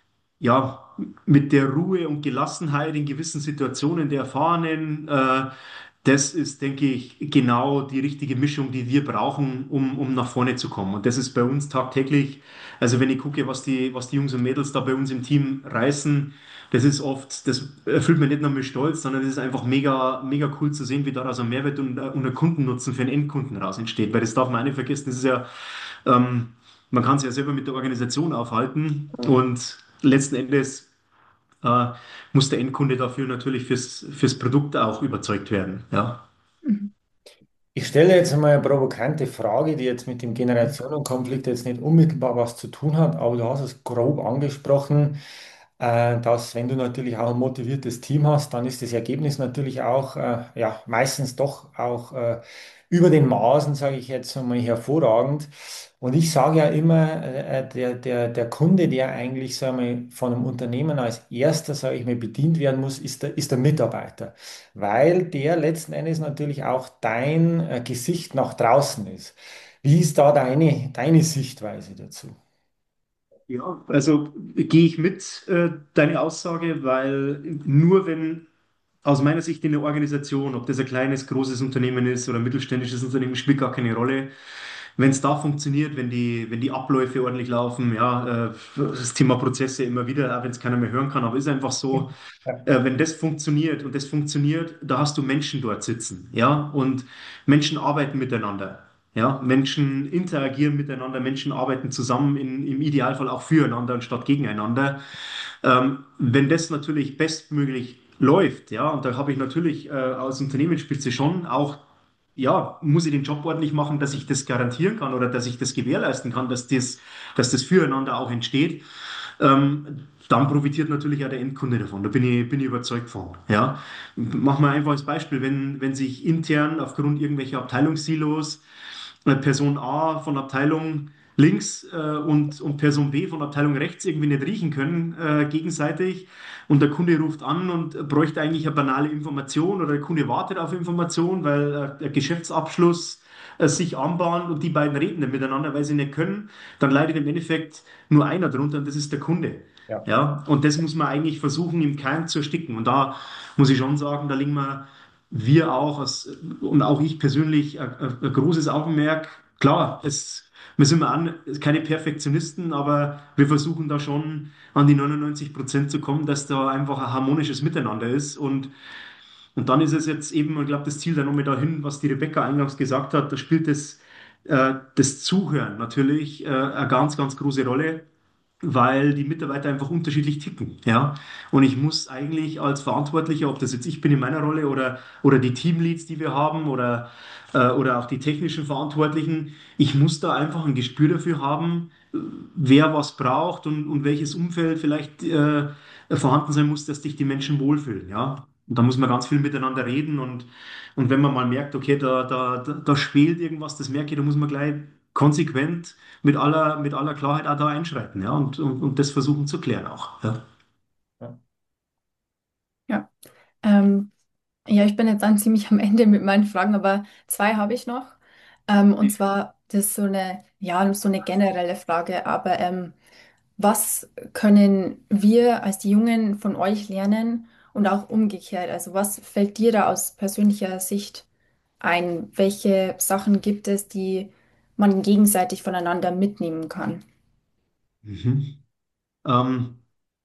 ja, mit der Ruhe und Gelassenheit in gewissen Situationen der Erfahrenen, äh, das ist, denke ich, genau die richtige Mischung, die wir brauchen, um, um nach vorne zu kommen. Und das ist bei uns tagtäglich. Also wenn ich gucke, was die, was die Jungs und Mädels da bei uns im Team reißen, das ist oft, das erfüllt mich nicht nur mit Stolz, sondern es ist einfach mega, mega cool zu sehen, wie daraus ein Mehrwert und, und ein Kundennutzen für einen Endkunden raus entsteht. Weil das darf man auch nicht vergessen, das ist ja, ähm, man kann sich ja selber mit der Organisation aufhalten und letzten Endes äh, muss der Endkunde dafür natürlich fürs, fürs Produkt auch überzeugt werden. Ja. Mhm. Ich stelle jetzt mal eine provokante Frage, die jetzt mit dem Generationenkonflikt jetzt nicht unmittelbar was zu tun hat, aber du hast es grob angesprochen, äh, dass wenn du natürlich auch ein motiviertes Team hast, dann ist das Ergebnis natürlich auch äh, ja, meistens doch auch äh, über den Maßen, sage ich jetzt einmal, hervorragend. Und ich sage ja immer, äh, äh, der, der, der Kunde, der eigentlich sag ich mal, von einem Unternehmen als erster, sage ich mal, bedient werden muss, ist der, ist der Mitarbeiter, weil der letzten Endes natürlich auch dein äh, Gesicht nach draußen ist. Wie ist da deine, deine Sichtweise dazu? Ja, also gehe ich mit äh, deine Aussage, weil nur wenn aus meiner Sicht in der Organisation, ob das ein kleines, großes Unternehmen ist oder ein mittelständisches Unternehmen, spielt gar keine Rolle. Wenn es da funktioniert, wenn die, wenn die Abläufe ordentlich laufen, ja, äh, das Thema Prozesse immer wieder, auch wenn es keiner mehr hören kann, aber ist einfach so, Ja, äh, wenn das funktioniert und das funktioniert, da hast du Menschen dort sitzen, ja, und Menschen arbeiten miteinander. Ja, Menschen interagieren miteinander, Menschen arbeiten zusammen, in, im Idealfall auch füreinander anstatt gegeneinander. Ähm, wenn das natürlich bestmöglich läuft, ja, und da habe ich natürlich äh, als Unternehmensspitze schon auch, ja, muss ich den Job ordentlich machen, dass ich das garantieren kann oder dass ich das gewährleisten kann, dass das, dass das Füreinander auch entsteht. Ähm, dann profitiert natürlich auch der Endkunde davon. Da bin ich, bin ich überzeugt von. Ja. Machen wir einfach als Beispiel, wenn, wenn sich intern aufgrund irgendwelcher Abteilungssilos äh, Person A von Abteilung links äh, und, und Person B von Abteilung rechts irgendwie nicht riechen können äh, gegenseitig und der Kunde ruft an und bräuchte eigentlich eine banale Information oder der Kunde wartet auf Information, weil äh, der Geschäftsabschluss äh, sich anbahnt und die beiden reden nicht miteinander, weil sie nicht können, dann leidet im Endeffekt nur einer drunter und das ist der Kunde. ja, Ja, und das muss man eigentlich versuchen, im Keim zu ersticken. Und da muss ich schon sagen, da liegen wir, wir auch als, und auch ich persönlich ein, ein, ein großes Augenmerk. Klar, es, wir sind an, keine Perfektionisten, aber wir versuchen da schon an die neunundneunzig Prozent zu kommen, dass da einfach ein harmonisches Miteinander ist. Und, und dann ist es jetzt eben, ich glaube, das Ziel da nochmal dahin, was die Rebecca eingangs gesagt hat, da spielt das, äh, das Zuhören natürlich äh, eine ganz, ganz große Rolle, weil die Mitarbeiter einfach unterschiedlich ticken, ja. Und ich muss eigentlich als Verantwortlicher, ob das jetzt ich bin in meiner Rolle oder, oder die Teamleads, die wir haben oder, äh, oder auch die technischen Verantwortlichen, ich muss da einfach ein Gespür dafür haben, äh, wer was braucht und, und welches Umfeld vielleicht äh, vorhanden sein muss, dass sich die Menschen wohlfühlen, ja. Und da muss man ganz viel miteinander reden und, und wenn man mal merkt, okay, da, da, da, da schwelt irgendwas, das merke ich, da muss man gleich konsequent mit aller, mit aller Klarheit auch da einschreiten, ja, und, und, und das versuchen zu klären auch. Ja. ja. Ja. Ähm, ja, ich bin jetzt dann ziemlich am Ende mit meinen Fragen, aber zwei habe ich noch. Ähm, und zwar, das ist so eine, ja, so eine generelle Frage, aber ähm, was können wir als die Jungen von euch lernen und auch umgekehrt? Also was fällt dir da aus persönlicher Sicht ein? Welche Sachen gibt es, die man gegenseitig voneinander mitnehmen kann? Mhm. Ähm,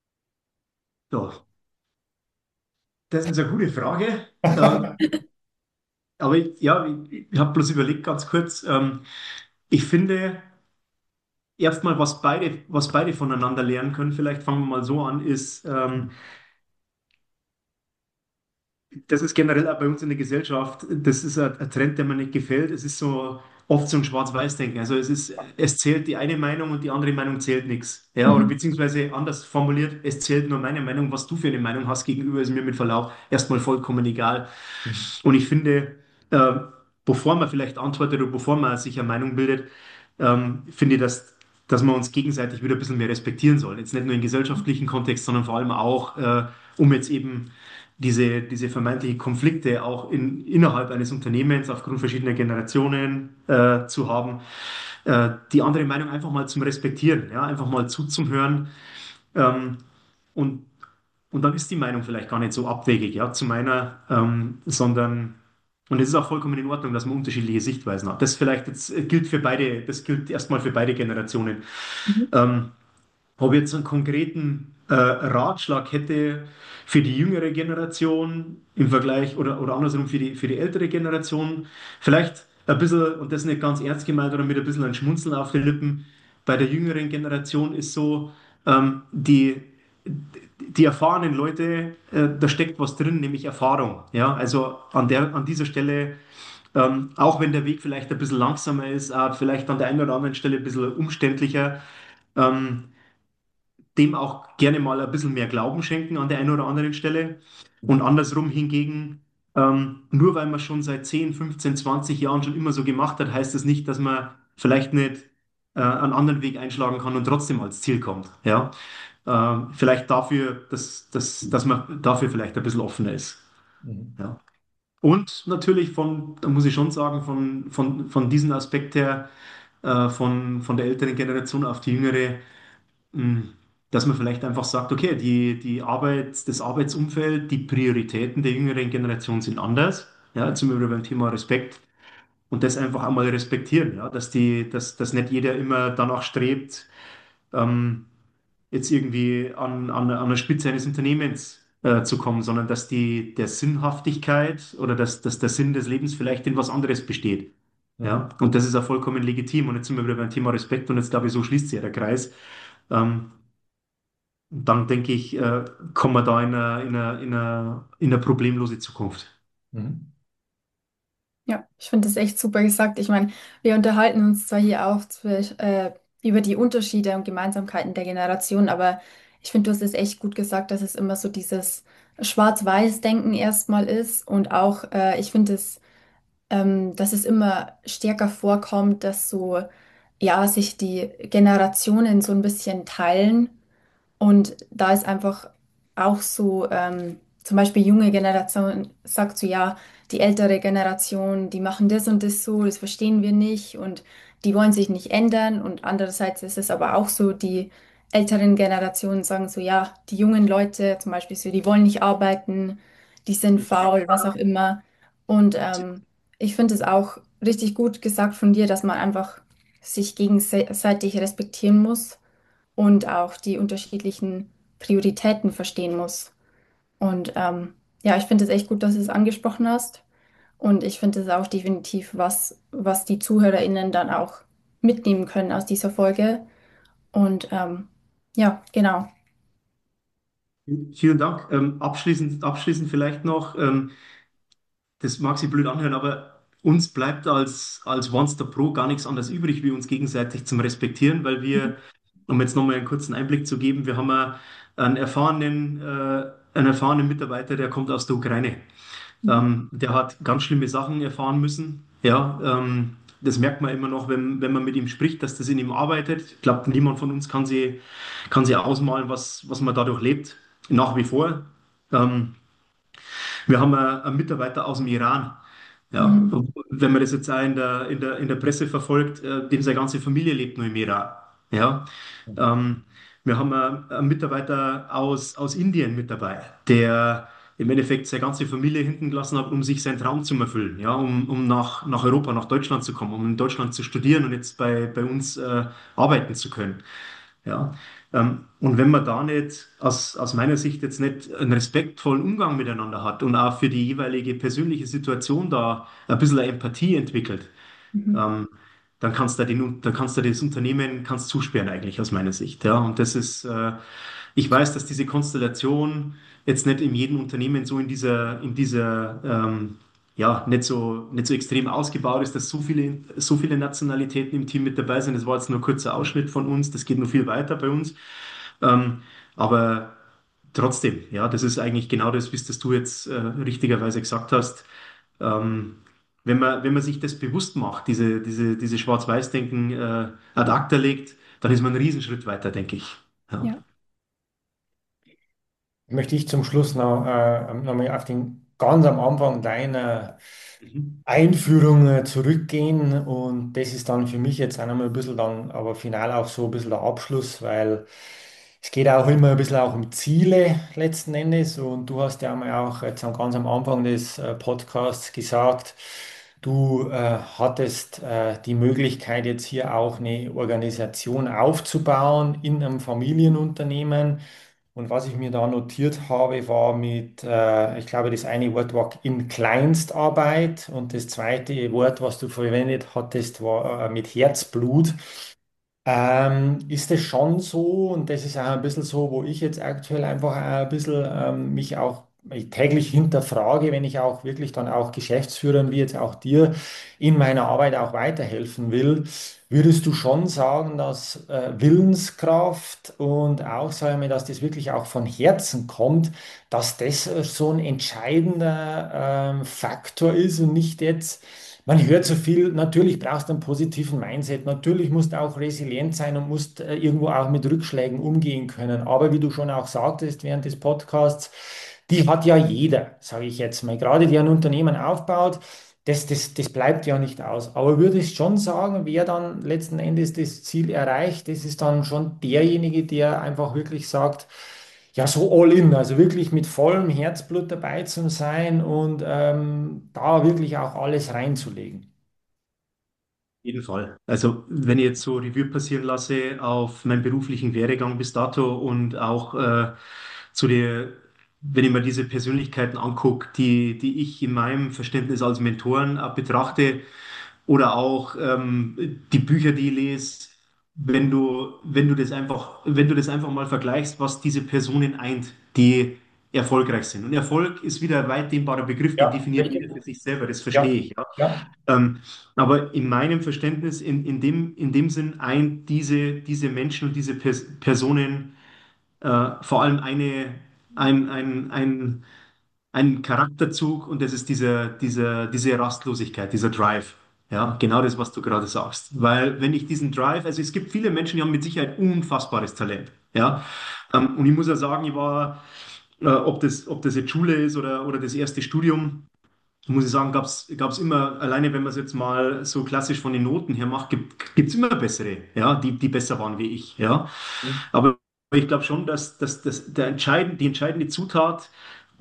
ja, das ist eine gute Frage. Ähm, aber ich, ja, ich, ich habe bloß überlegt, ganz kurz. Ähm, ich finde, erstmal, was beide, was beide voneinander lernen können, vielleicht fangen wir mal so an, ist, ähm, das ist generell auch bei uns in der Gesellschaft, das ist ein, ein Trend, der mir nicht gefällt. Es ist so oft so ein Schwarz-Weiß-Denken. Also es ist, es zählt die eine Meinung und die andere Meinung zählt nichts. Ja, oder Mhm. beziehungsweise anders formuliert, es zählt nur meine Meinung. Was du für eine Meinung hast gegenüber, ist mir mit Verlaub erstmal vollkommen egal. Mhm. Und ich finde, äh, bevor man vielleicht antwortet oder bevor man sich eine Meinung bildet, ähm, finde ich, dass, dass man uns gegenseitig wieder ein bisschen mehr respektieren soll. Jetzt nicht nur im gesellschaftlichen Kontext, sondern vor allem auch, äh, um jetzt eben diese, diese vermeintlichen Konflikte auch in, innerhalb eines Unternehmens aufgrund verschiedener Generationen äh, zu haben, äh, die andere Meinung einfach mal zum Respektieren, ja, einfach mal zuzuhören. Ähm, und, und dann ist die Meinung vielleicht gar nicht so abwegig, ja, zu meiner, ähm, sondern, und es ist auch vollkommen in Ordnung, dass man unterschiedliche Sichtweisen hat. Das vielleicht jetzt äh, gilt für beide, das gilt erstmal für beide Generationen. Mhm. Ähm, Ob ich jetzt einen konkreten äh, Ratschlag hätte für die jüngere Generation im Vergleich oder, oder andersrum für die, für die ältere Generation, vielleicht ein bisschen, und das ist nicht ganz ernst gemeint oder mit ein bisschen ein Schmunzeln auf den Lippen, bei der jüngeren Generation ist so, ähm, die, die erfahrenen Leute, äh, da steckt was drin, nämlich Erfahrung. Ja, also an der, an dieser Stelle, ähm, auch wenn der Weg vielleicht ein bisschen langsamer ist, äh, vielleicht an der einen oder anderen Stelle ein bisschen umständlicher, ähm, dem auch gerne mal ein bisschen mehr Glauben schenken an der einen oder anderen Stelle. Und andersrum hingegen, ähm, nur weil man schon seit zehn, fünfzehn, zwanzig Jahren schon immer so gemacht hat, heißt das nicht, dass man vielleicht nicht äh, einen anderen Weg einschlagen kann und trotzdem als Ziel kommt. Ja? Ähm, vielleicht dafür, dass, dass, dass man dafür vielleicht ein bisschen offener ist. Mhm. Ja. Und natürlich von, da muss ich schon sagen, von, von, von diesem Aspekt her, äh, von, von der älteren Generation auf die jüngere, mh, dass man vielleicht einfach sagt, okay, die, die Arbeit, das Arbeitsumfeld, die Prioritäten der jüngeren Generation sind anders. Ja, jetzt sind wir wieder beim Thema Respekt und das einfach einmal respektieren, ja, dass die, dass, dass nicht jeder immer danach strebt, ähm, jetzt irgendwie an, an, an der Spitze eines Unternehmens äh, zu kommen, sondern dass die der Sinnhaftigkeit oder dass, dass der Sinn des Lebens vielleicht in was anderes besteht. Ja, Mhm. und das ist ja vollkommen legitim. Und jetzt sind wir wieder beim Thema Respekt und jetzt glaube ich, so schließt sich ja der Kreis. Ähm, Dann denke ich, äh, kommen wir da in eine, in eine, in eine, in eine problemlose Zukunft. Mhm. Ja, ich finde das echt super gesagt. Ich meine, wir unterhalten uns zwar hier auch zwisch- äh, über die Unterschiede und Gemeinsamkeiten der Generation, aber ich finde, du hast es echt gut gesagt, dass es immer so dieses Schwarz-Weiß-Denken erstmal ist und auch, äh, ich finde es, ähm, dass es immer stärker vorkommt, dass so, ja, sich die Generationen so ein bisschen teilen. Und da ist einfach auch so, ähm, zum Beispiel junge Generation sagt so, ja, die ältere Generation, die machen das und das so, das verstehen wir nicht und die wollen sich nicht ändern. Und andererseits ist es aber auch so, die älteren Generationen sagen so, ja, die jungen Leute zum Beispiel so, die wollen nicht arbeiten, die sind faul, was auch immer. Und ähm, ich finde es auch richtig gut gesagt von dir, dass man einfach sich gegenseitig respektieren muss und auch die unterschiedlichen Prioritäten verstehen muss. Und ähm, ja, ich finde es echt gut, dass du es angesprochen hast. Und ich finde es auch definitiv was, was die ZuhörerInnen dann auch mitnehmen können aus dieser Folge. Und ähm, ja, genau. Vielen Dank. Ähm, abschließend, abschließend vielleicht noch, ähm, das mag sich blöd anhören, aber uns bleibt als, als One-Stop Pro gar nichts anderes übrig, wie uns gegenseitig zum Respektieren, weil Mhm. wir, um jetzt nochmal einen kurzen Einblick zu geben, wir haben ja einen erfahrenen, äh, einen erfahrenen Mitarbeiter, der kommt aus der Ukraine. Mhm. Ähm, der hat ganz schlimme Sachen erfahren müssen. Ja, ähm, das merkt man immer noch, wenn, wenn man mit ihm spricht, dass das in ihm arbeitet. Ich glaube, niemand von uns kann sie, kann sie ausmalen, was, was man dadurch lebt, nach wie vor. Ähm, Wir haben äh, einen Mitarbeiter aus dem Iran. Ja, Mhm. und wenn man das jetzt auch in der, in der, in der Presse verfolgt, äh, dem seine ganze Familie lebt nur im Iran. Ja, ähm, wir haben äh, einen Mitarbeiter aus, aus Indien mit dabei, der im Endeffekt seine ganze Familie hinten gelassen hat, um sich seinen Traum zu erfüllen, ja, um, um nach, nach Europa, nach Deutschland zu kommen, um in Deutschland zu studieren und jetzt bei, bei uns äh, arbeiten zu können. Ja, ähm, und wenn man da nicht, aus, aus meiner Sicht jetzt nicht einen respektvollen Umgang miteinander hat und auch für die jeweilige persönliche Situation da ein bisschen eine Empathie entwickelt, Mhm. ähm, dann kannst du den, dann kannst du das Unternehmen kannst zusperren eigentlich aus meiner Sicht. Ja, und das ist, äh, ich weiß, dass diese Konstellation jetzt nicht in jedem Unternehmen so in dieser, in dieser, ähm, ja, nicht so, nicht so extrem ausgebaut ist, dass so viele, so viele Nationalitäten im Team mit dabei sind. Das war jetzt nur ein kurzer Ausschnitt von uns. Das geht noch viel weiter bei uns. Ähm, aber trotzdem, ja, das ist eigentlich genau das, wie es das du jetzt äh, richtigerweise gesagt hast. Ähm, wenn man, wenn man sich das bewusst macht, diese, diese, diese Schwarz-Weiß-Denken äh, ad acta legt, dann ist man einen Riesenschritt weiter, denke ich. Ja. Ja, Möchte ich zum Schluss noch, äh, noch mal auf den ganz am Anfang deiner Mhm. Einführung äh, zurückgehen und das ist dann für mich jetzt auch noch mal ein bisschen dann, aber final auch so ein bisschen der Abschluss, weil es geht auch immer ein bisschen auch um Ziele letzten Endes und du hast ja einmal auch jetzt am- ganz am Anfang des äh, Podcasts gesagt, du äh, hattest äh, die Möglichkeit jetzt hier auch eine Organisation aufzubauen in einem Familienunternehmen. Und was ich mir da notiert habe, war mit, äh, ich glaube, das eine Wort war in Kleinstarbeit und das zweite Wort, was du verwendet hattest, war äh, mit Herzblut. Ähm, ist es schon so, und das ist auch ein bisschen so, wo ich jetzt aktuell einfach auch ein bisschen ähm, mich auch täglich hinterfrage, wenn ich auch wirklich dann auch Geschäftsführern wie jetzt auch dir in meiner Arbeit auch weiterhelfen will, würdest du schon sagen, dass äh, Willenskraft und auch, sagen wir, dass das wirklich auch von Herzen kommt, dass das äh, so ein entscheidender ähm, Faktor ist und nicht jetzt man hört so viel, natürlich brauchst du einen positiven Mindset, natürlich musst du auch resilient sein und musst äh, irgendwo auch mit Rückschlägen umgehen können. Aber wie du schon auch sagtest während des Podcasts, die hat ja jeder, sage ich jetzt mal. Gerade die ein Unternehmen aufbaut, das, das, das bleibt ja nicht aus. Aber würde ich schon sagen, wer dann letzten Endes das Ziel erreicht, das ist dann schon derjenige, der einfach wirklich sagt, ja, so all in, also wirklich mit vollem Herzblut dabei zu sein und ähm, da wirklich auch alles reinzulegen. Jeden Fall. Also, wenn ich jetzt so Revue passieren lasse auf meinen beruflichen Werdegang bis dato und auch äh, zu der, wenn ich mir diese Persönlichkeiten angucke, die, die ich in meinem Verständnis als Mentoren auch betrachte oder auch ähm, die Bücher, die ich lese, wenn du, wenn du das einfach, wenn du das einfach mal vergleichst, was diese Personen eint, die erfolgreich sind. Und Erfolg ist wieder ein weit dehnbarer Begriff, den Ja, definiert richtig. jeder für sich selber, das verstehe Ja, ich, ja. ja. Ähm, aber in meinem Verständnis, in, in dem, in dem Sinn, ein, diese, diese Menschen und diese Pers Personen äh, vor allem eine, ein, ein, ein, ein Charakterzug und das ist dieser, dieser, diese Rastlosigkeit, dieser Drive. Ja, genau das, was du gerade sagst. Weil wenn ich diesen Drive, also es gibt viele Menschen, die haben mit Sicherheit unfassbares Talent. Ja, ähm, und ich muss ja sagen, ich war, äh, ob das, ob das jetzt Schule ist oder, oder das erste Studium, muss ich sagen, gab es immer, alleine wenn man es jetzt mal so klassisch von den Noten her macht, gibt es immer bessere, ja, die, die besser waren wie ich, ja. Aber ich glaube schon, dass, dass, dass der entscheidend, die entscheidende Zutat,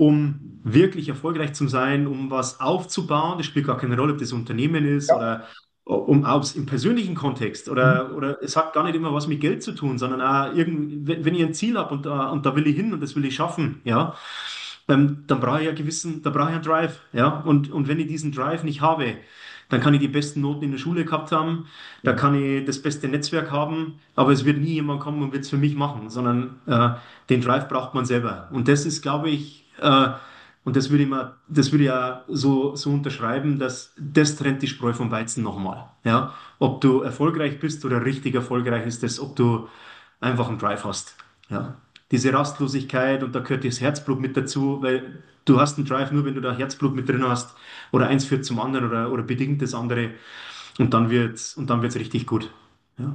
um wirklich erfolgreich zu sein, um was aufzubauen, das spielt gar keine Rolle, ob das Unternehmen ist Ja. oder um aus im persönlichen Kontext Mhm. oder, oder es hat gar nicht immer was mit Geld zu tun, sondern auch irgend, wenn wenn ich ein Ziel habe und da, und da will ich hin und das will ich schaffen, ja, ähm, dann brauche ich ja gewissen, da brauche ich einen Drive, ja. Und, und wenn ich diesen Drive nicht habe, dann kann ich die besten Noten in der Schule gehabt haben, da Ja. kann ich das beste Netzwerk haben, aber es wird nie jemand kommen und wird es für mich machen, sondern äh, den Drive braucht man selber. Und das ist, glaube ich, äh, und das würde ich mal, das würde ich ja so, so unterschreiben, dass das trennt die Spreu vom Weizen nochmal. Ja? Ob du erfolgreich bist oder richtig erfolgreich ist das, ob du einfach einen Drive hast. Ja? Diese Rastlosigkeit und da gehört das Herzblut mit dazu, weil du hast einen Drive nur, wenn du da Herzblut mit drin hast oder eins führt zum anderen oder, oder bedingt das andere und dann wird's und dann wird's richtig gut. Ja.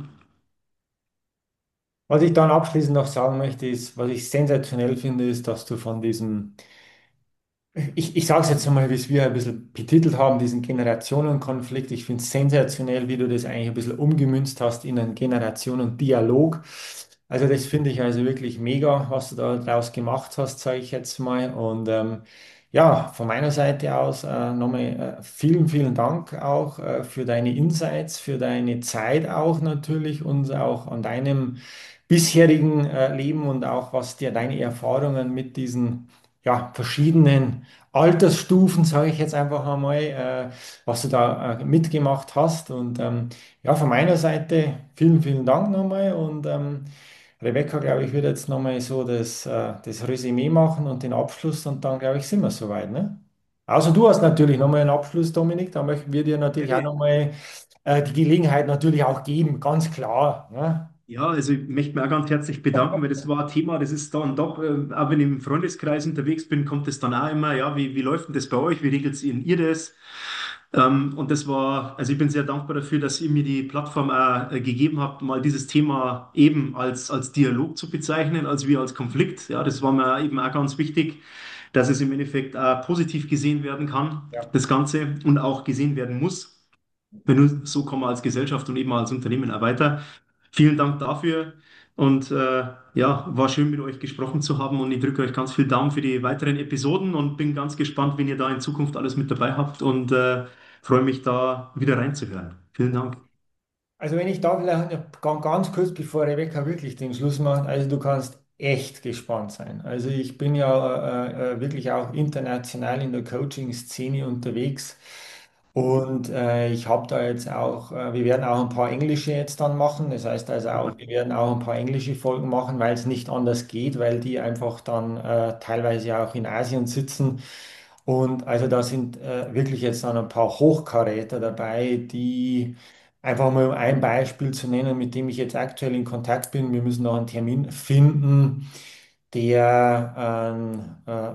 Was ich dann abschließend noch sagen möchte, ist, was ich sensationell finde, ist, dass du von diesem Ich, ich sage es jetzt nochmal, wie es wir ein bisschen betitelt haben, diesen Generationenkonflikt. Ich finde es sensationell, wie du das eigentlich ein bisschen umgemünzt hast in einen Generationendialog. Also das finde ich also wirklich mega, was du da draus gemacht hast, sage ich jetzt mal. Und ähm, ja, von meiner Seite aus äh, nochmal äh, vielen, vielen Dank auch äh, für deine Insights, für deine Zeit auch natürlich und auch an deinem bisherigen äh, Leben und auch was dir deine Erfahrungen mit diesen ja, verschiedenen Altersstufen, sage ich jetzt einfach einmal, äh, was du da äh, mitgemacht hast. Und ähm, ja, von meiner Seite vielen, vielen Dank nochmal. Und ähm, Rebecca, glaube ich, wird jetzt nochmal so das, äh, das Resümee machen und den Abschluss und dann, glaube ich, sind wir soweit, ne? Also du hast natürlich nochmal einen Abschluss, Dominik. Da möchten wir dir natürlich auch nochmal äh, die Gelegenheit natürlich auch geben, ganz klar. Ne? Ja, also ich möchte mich auch ganz herzlich bedanken, weil das war ein Thema, das ist da und da, äh, auch wenn ich im Freundeskreis unterwegs bin, kommt es dann auch immer, ja, wie, wie läuft denn das bei euch, wie regelt ihr ihr das? Ähm, und das war, also ich bin sehr dankbar dafür, dass ihr mir die Plattform auch äh, gegeben habt, mal dieses Thema eben als, als Dialog zu bezeichnen, als wie als Konflikt. Ja, das war mir eben auch ganz wichtig, dass es im Endeffekt auch positiv gesehen werden kann, Ja. das Ganze, und auch gesehen werden muss. Weil nur so kommen wir als Gesellschaft und eben als Unternehmen auch weiter. Vielen Dank dafür. Und äh, ja, war schön mit euch gesprochen zu haben, und ich drücke euch ganz viel Daumen für die weiteren Episoden und bin ganz gespannt, wenn ihr da in Zukunft alles mit dabei habt, und äh, freue mich da wieder reinzuhören. Vielen Dank. Also wenn ich da vielleicht noch ganz, ganz kurz, bevor Rebecca wirklich den Schluss macht, also du kannst echt gespannt sein. Also ich bin ja äh, äh, wirklich auch international in der Coaching-Szene unterwegs und äh, ich habe da jetzt auch, äh, wir werden auch ein paar englische jetzt dann machen. Das heißt also auch, wir werden auch ein paar englische Folgen machen, weil es nicht anders geht, weil die einfach dann äh, teilweise auch in Asien sitzen. Und also da sind äh, wirklich jetzt dann ein paar Hochkaräter dabei, die einfach mal um ein Beispiel zu nennen, mit dem ich jetzt aktuell in Kontakt bin. Wir müssen noch einen Termin finden, der ein äh,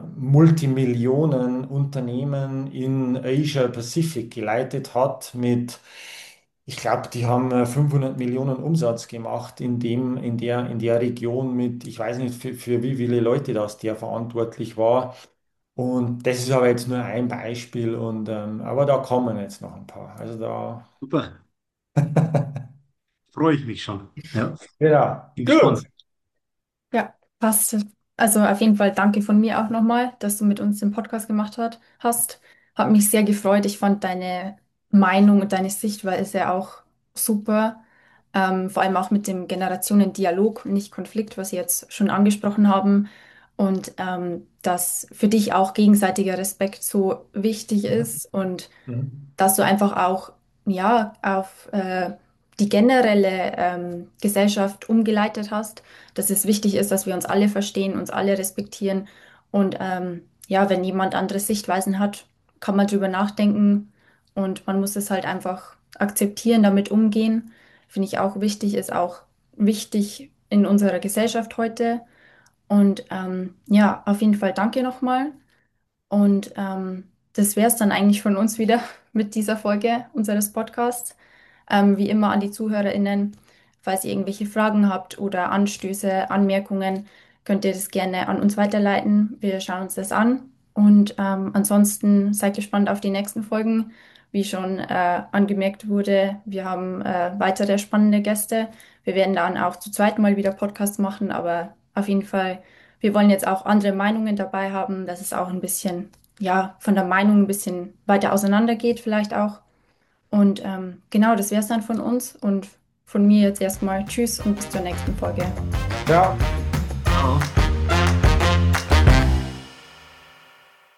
Multimillionen-Unternehmen in Asia Pacific geleitet hat mit, ich glaube, die haben äh, fünfhundert Millionen Umsatz gemacht in dem, in der, in der Region mit, ich weiß nicht für, für wie viele Leute das der verantwortlich war. Und das ist aber jetzt nur ein Beispiel und ähm, aber da kommen jetzt noch ein paar. Also da. Super, freue ich mich schon. Ja, Ja, bin gut. gespannt. Ja, passt. Also auf jeden Fall danke von mir auch nochmal, dass du mit uns den Podcast gemacht hat, hast. Hat mich sehr gefreut. Ich fand deine Meinung und deine Sichtweise auch super. Ähm, vor allem auch mit dem Generationendialog, nicht Konflikt, was Sie jetzt schon angesprochen haben. Und ähm, dass für dich auch gegenseitiger Respekt so wichtig ist und Mhm. dass du einfach auch ja auf äh, die generelle ähm, Gesellschaft umgeleitet hast, dass es wichtig ist, dass wir uns alle verstehen, uns alle respektieren und ähm, ja, wenn jemand andere Sichtweisen hat, kann man drüber nachdenken und man muss es halt einfach akzeptieren, damit umgehen. Finde ich auch wichtig, ist auch wichtig in unserer Gesellschaft heute. Und ähm, ja, auf jeden Fall danke nochmal. Und ähm, das wäre es dann eigentlich von uns wieder mit dieser Folge unseres Podcasts. Ähm, wie immer an die ZuhörerInnen, falls ihr irgendwelche Fragen habt oder Anstöße, Anmerkungen, könnt ihr das gerne an uns weiterleiten. Wir schauen uns das an. Und ähm, ansonsten seid gespannt auf die nächsten Folgen. Wie schon äh, angemerkt wurde, wir haben äh, weitere spannende Gäste. Wir werden dann auch zu zweit mal wieder Podcasts machen, aber auf jeden Fall, wir wollen jetzt auch andere Meinungen dabei haben, dass es auch ein bisschen, ja, von der Meinung ein bisschen weiter auseinander geht, vielleicht auch. Und ähm, genau, das wäre es dann von uns und von mir jetzt erstmal Tschüss und bis zur nächsten Folge. Ja. Ciao.